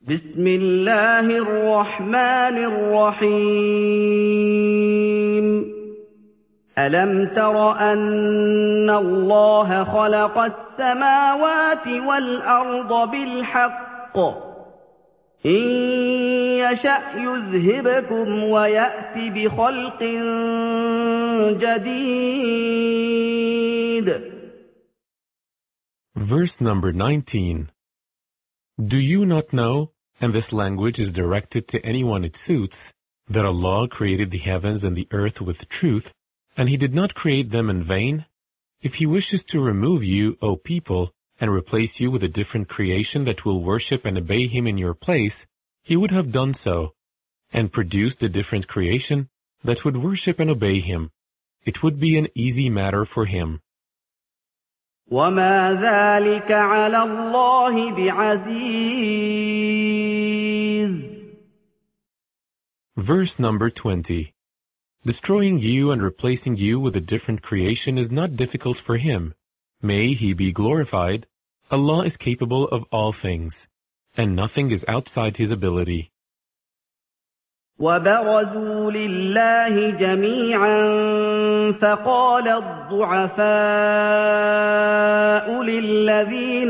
بسم الله الرحمن الرحيم ألم تر أن الله خلق السماوات والأرض بالحق إن يشأ يذهبكم ويأت بخلق جديد. Verse number 19. Do you not know, and this language is directed to anyone it suits, that Allah created the heavens and the earth with truth, and He did not create them in vain? If He wishes to remove you, O people, and replace you with a different creation that will worship and obey Him in your place, He would have done so, and produced a different creation that would worship and obey Him. It would be an easy matter for Him. وما ذلك على الله بعزيز. Verse number 20. Destroying you and replacing you with a different creation is not difficult for Him. May He be glorified. Allah is capable of all things, and nothing is outside His ability. وبرزوا لله جميعا فقال الضعفاء للذين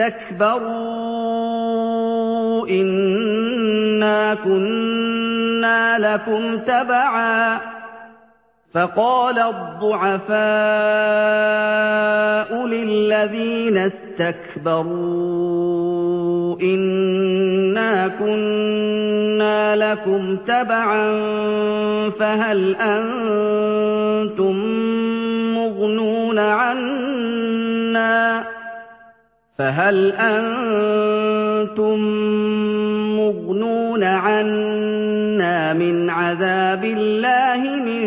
استكبروا إنا كنا لكم تبعا فهل أنتم مغنون عنا من عذاب الله من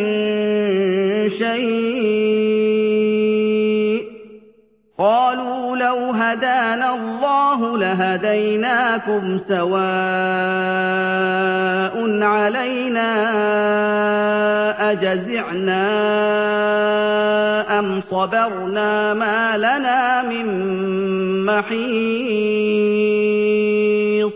شيء قالوا لو هدانا الله لهديناكم سواء علينا أجزعنا أم صبرنا ما لنا من محيص.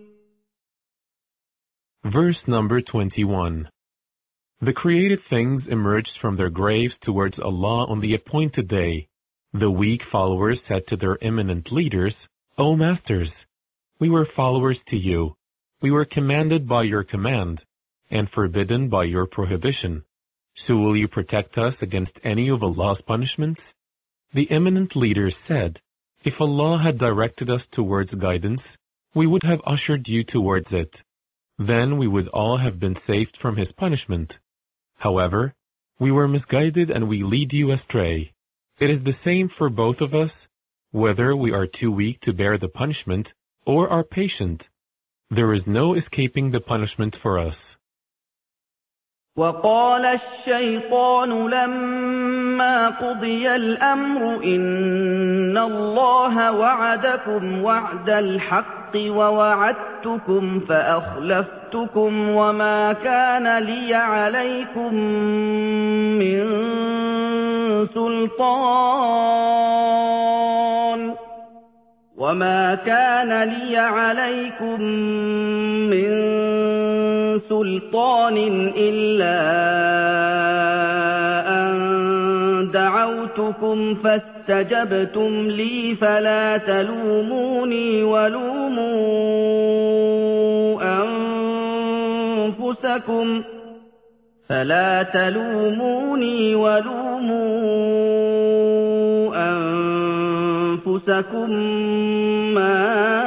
Verse number 21. The created things emerged from their graves towards Allah on the appointed day. The weak followers said to their eminent leaders, O masters, we were followers to you. We were commanded by your command, and forbidden by your prohibition. So will you protect us against any of Allah's punishments? The eminent leaders said, if Allah had directed us towards guidance, we would have ushered you towards it. Then we would all have been saved from His punishment. However, we were misguided and we lead you astray. It is the same for both of us, whether we are too weak to bear the punishment or are patient. There is no escaping the punishment for us. وقال الشيطان لما قضي الأمر إن الله وعدكم وعد الحق ووعدتكم فأخلفتكم وما كان لي عليكم من سلطان إلا أن دعوتكم فاستجبتم لي فلا تلوموني ولوموا أنفسكم ما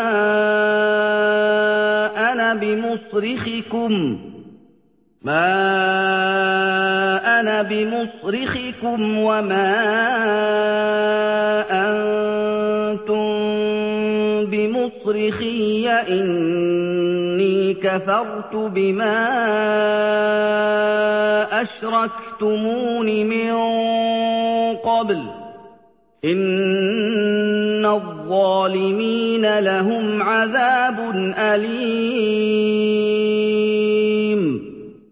أنا بمصرخكم وما أنتم بمصرخي إني كفرت بما أشركتمون من قبل إن الظالمين لهم عذاب أليم.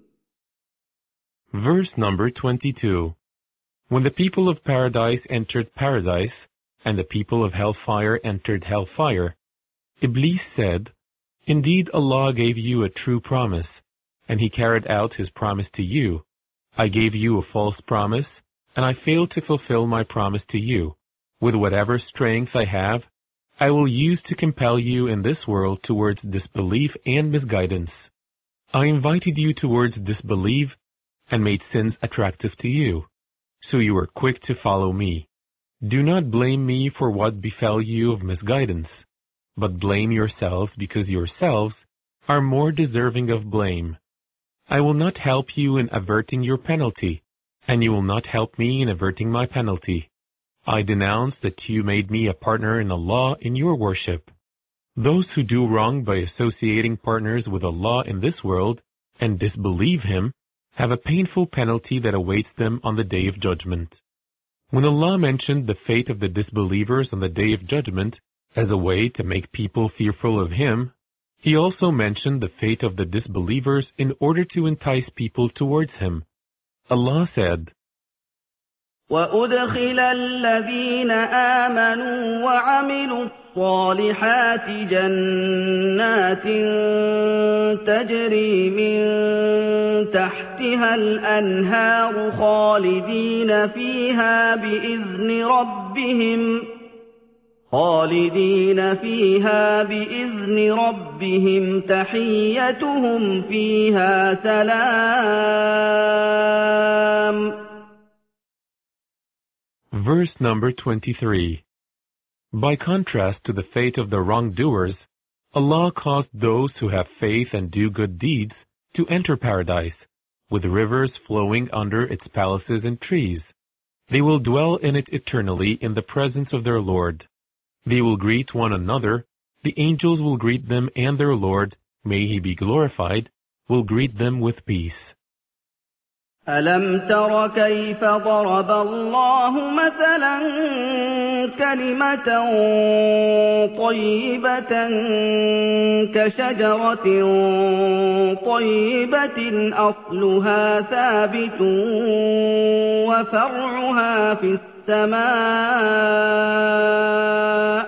Verse number 22. When the people of paradise entered paradise, and the people of hellfire entered hellfire, Iblis said, Indeed, Allah gave you a true promise, and He carried out His promise to you. I gave you a false promise, and I failed to fulfill my promise to you. With whatever strength I have, I will use to compel you in this world towards disbelief and misguidance. I invited you towards disbelief and made sins attractive to you, so you were quick to follow me. Do not blame me for what befell you of misguidance, but blame yourselves because yourselves are more deserving of blame. I will not help you in averting your penalty, and you will not help me in averting my penalty. I denounce that you made me a partner in Allah in your worship. Those who do wrong by associating partners with Allah in this world and disbelieve Him have a painful penalty that awaits them on the Day of Judgment. When Allah mentioned the fate of the disbelievers on the Day of Judgment as a way to make people fearful of Him, He also mentioned the fate of the disbelievers in order to entice people towards Him. Allah said, وَأُدْخِلَ الَّذِينَ آمَنُوا وَعَمِلُوا الصَّالِحَاتِ جَنَّاتٍ تَجْرِي مِن تَحْتِهَا الْأَنْهَارُ خَالِدِينَ فِيهَا بِإِذْنِ رَبِّهِمْ تَحِيَّتُهُمْ فِيهَا سَلَامٌ. Verse number 23. By contrast to the fate of the wrongdoers, Allah caused those who have faith and do good deeds to enter paradise, with rivers flowing under its palaces and trees. They will dwell in it eternally in the presence of their Lord. They will greet one another, the angels will greet them, and their Lord, may He be glorified, will greet them with peace. أَلَمْ تَرَ كَيْفَ ضَرَبَ اللَّهُ مَثَلًا كَلِمَةً طَيِّبَةً كَشَجَرَةٍ طَيِّبَةٍ أَصْلُهَا ثَابِتٌ وَفَرْعُهَا فِي السَّمَاءِ.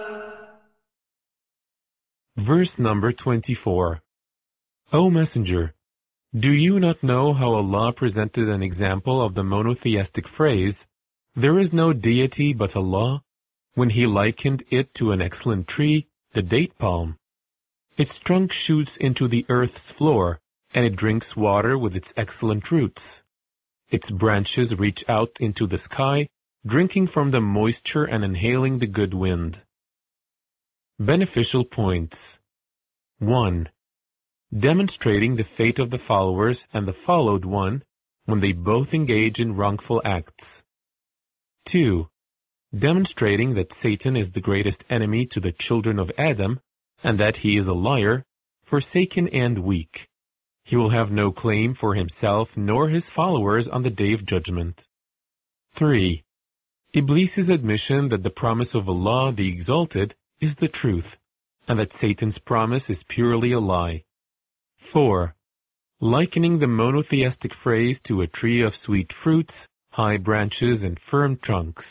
Verse number 24. O Messenger, do you not know how Allah presented an example of the monotheistic phrase, "There is no deity but Allah," when He likened it to an excellent tree, the date palm? Its trunk shoots into the earth's floor, and it drinks water with its excellent roots. Its branches reach out into the sky, drinking from the moisture and inhaling the good wind. Beneficial points. 1. Demonstrating the fate of the followers and the followed one when they both engage in wrongful acts. 2. Demonstrating that Satan is the greatest enemy to the children of Adam and that he is a liar, forsaken and weak. He will have no claim for himself nor his followers on the Day of Judgment. 3. Iblis's admission that the promise of Allah the Exalted is the truth and that Satan's promise is purely a lie. 4. Likening the monotheistic phrase to a tree of sweet fruits, high branches, and firm trunks.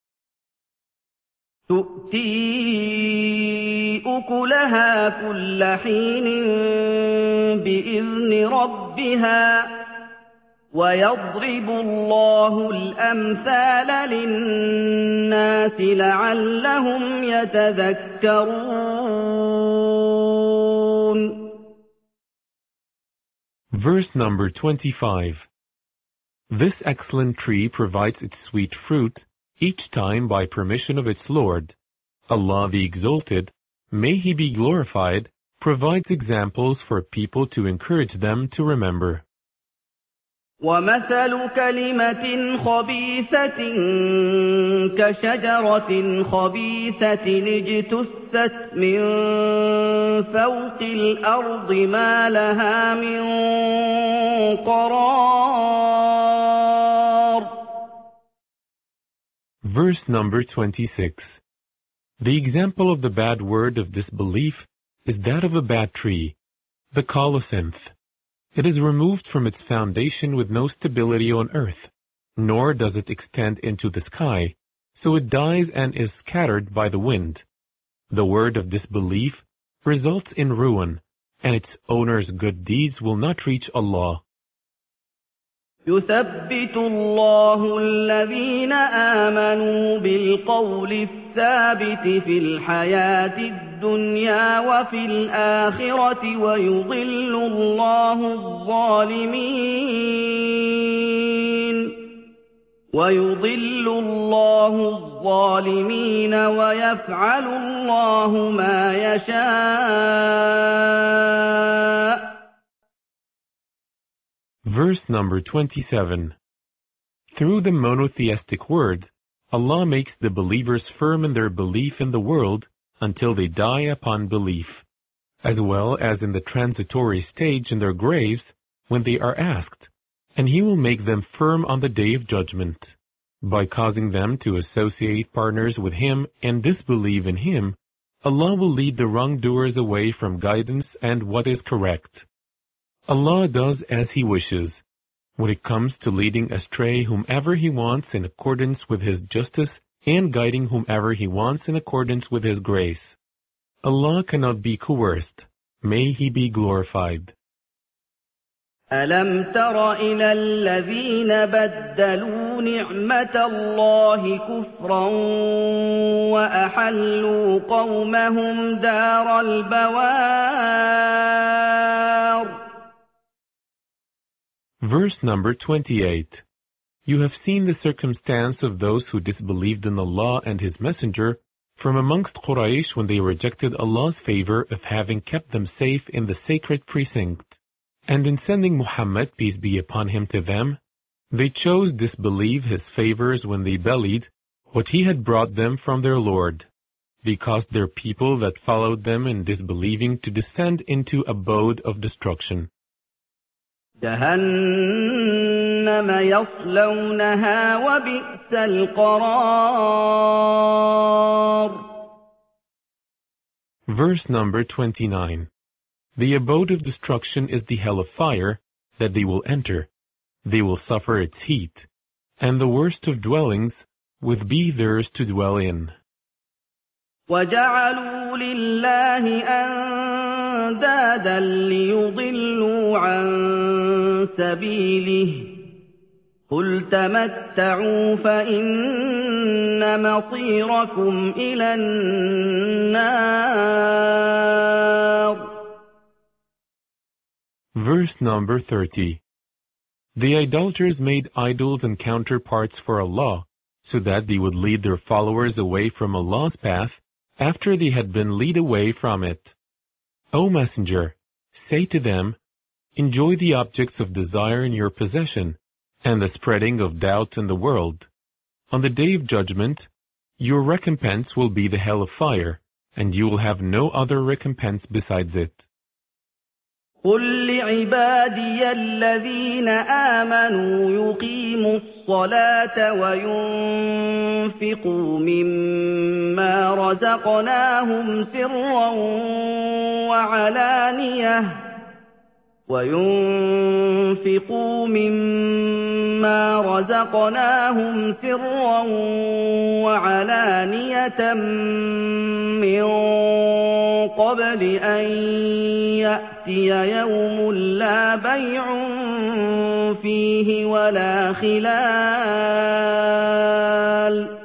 تُؤْتِي أُكُلَهَا كُلَّ حِينٍ بِإِذْنِ رَبِّهَا وَيَضْرِبُ اللَّهُ الْأَمْثَالَ لِلنَّاسِ لَعَلَّهُمْ يَتَذَكَّرُونَ. Verse number 25. This excellent tree provides its sweet fruit each time by permission of its Lord. Allah the Exalted, may He be glorified, provides examples for people to encourage them to remember. وَمَثَلُ كَلِمَةٍ خَبِيثَةٍ كَشَجَرَةٍ خَبِيثَةٍ اجْتُثَّتْ مِنْ فَوْقِ الْأَرْضِ مَا لَهَا مِنْ قَرَارٍ. Verse number 26. The example of the bad word of disbelief is that of a bad tree, the colocynth. It is removed from its foundation with no stability on earth, nor does it extend into the sky, so it dies and is scattered by the wind. The word of disbelief results in ruin, and its owner's good deeds will not reach Allah. يثبت الله الذين آمنوا بالقول الثابت في الحياة الدنيا وفي الآخرة ويضل الله الظالمين ويفعل الله ما يشاء. Verse number 27. Through the monotheistic word, Allah makes the believers firm in their belief in the world until they die upon belief, as well as in the transitory stage in their graves when they are asked, and He will make them firm on the day of judgment. By causing them to associate partners with Him and disbelieve in Him, Allah will lead the wrongdoers away from guidance and what is correct. Allah does as He wishes, when it comes to leading astray whomever He wants in accordance with His justice and guiding whomever He wants in accordance with His grace. Allah cannot be coerced. May He be glorified. أَلَمْ تَرَ إِلَى الَّذِينَ بَدَّلُوا نِعْمَةَ اللَّهِ كُفْرًا وَأَحَلُّوا قَوْمَهُمْ دَارَ الْبَوَارِ. Verse number 28. You have seen the circumstance of those who disbelieved in Allah and His Messenger from amongst Quraysh when they rejected Allah's favor of having kept them safe in the sacred precinct. And in sending Muhammad, peace be upon him, to them, they chose disbelieve His favors when they bellied what He had brought them from their Lord. They caused their people that followed them in disbelieving to descend into abode of destruction. جهنم يصلونها وبئس القرار. Verse number 29. The abode of destruction is the hell of fire that they will enter. They will suffer its heat, and the worst of dwellings would be theirs to dwell in. وَجَعَلُوا لِلَّهِ أَندَادًا لِيُضِلُّوا عَن سَبِيلِهِ قُلْ تَمَتَّعُوا فَإِنَّ مَصِيرَكُمْ إِلَى النَّارِ. Verse number 30. The idolaters made idols and counterparts for Allah, so that they would lead their followers away from Allah's path after they had been led away from it. O Messenger, say to them, enjoy the objects of desire in your possession, and the spreading of doubt in the world. On the day of judgment, your recompense will be the hell of fire, and you will have no other recompense besides it. قل لعبادي الذين آمنوا يقيموا الصلاة وينفقوا مما رزقناهم سرا وعلانية من قبل أن يأتي يوم لا بيع فيه ولا خلال.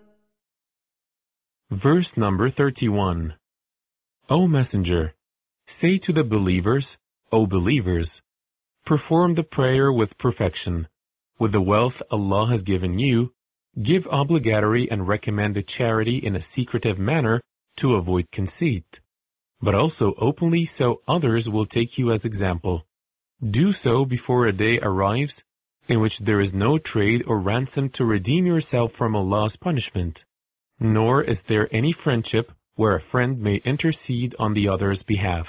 Verse number 31. O Messenger, say to the believers, O believers, perform the prayer with perfection. With the wealth Allah has given you, give obligatory and recommended charity in a secretive manner to avoid conceit, but also openly so others will take you as example. Do so before a day arrives in which there is no trade or ransom to redeem yourself from Allah's punishment, nor is there any friendship where a friend may intercede on the other's behalf.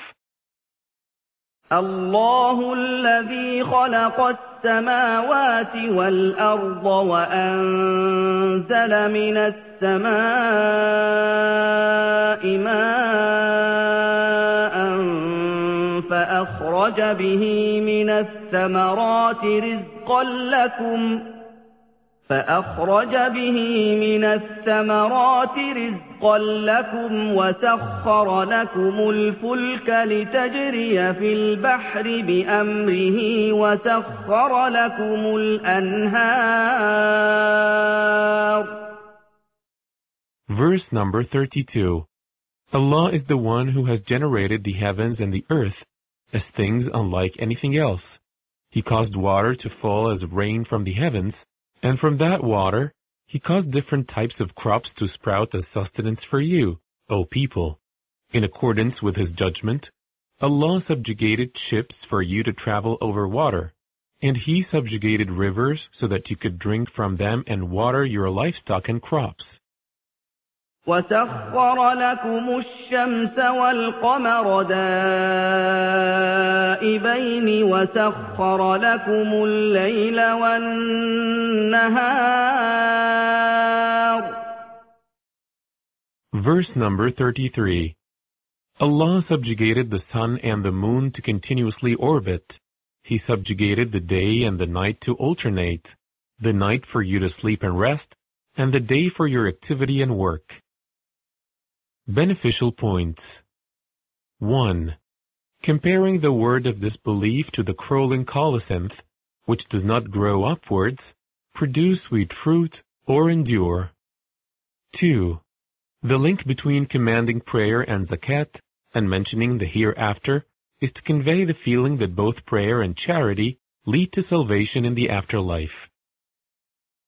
الله الذي خلق السماوات والأرض وأنزل من السماء ماء فأخرج به من الثمرات رزقا لكم فأخرج به من الثمرات رزقا لكم وسخر لكم الفلك لتجري في البحر بأمره وسخر لكم الأنهار. Verse number 32. Allah is the one who has generated the heavens and the earth as things unlike anything else. He caused water to fall as rain from the heavens, and from that water, He caused different types of crops to sprout as sustenance for you, O people. In accordance with His judgment, Allah subjugated ships for you to travel over water, and He subjugated rivers so that you could drink from them and water your livestock and crops. وسخر لكم الشمس والقمر دائبين وسخر لكم الليل والنهار. Verse number 33. Allah subjugated the sun and the moon to continuously orbit. He subjugated the day and the night to alternate, the night for you to sleep and rest, and the day for your activity and work. Beneficial points. 1. Comparing the word of disbelief to the crawling colocynth, which does not grow upwards, produce sweet fruit, or endure. 2. The link between commanding prayer and zakat and mentioning the hereafter is to convey the feeling that both prayer and charity lead to salvation in the afterlife.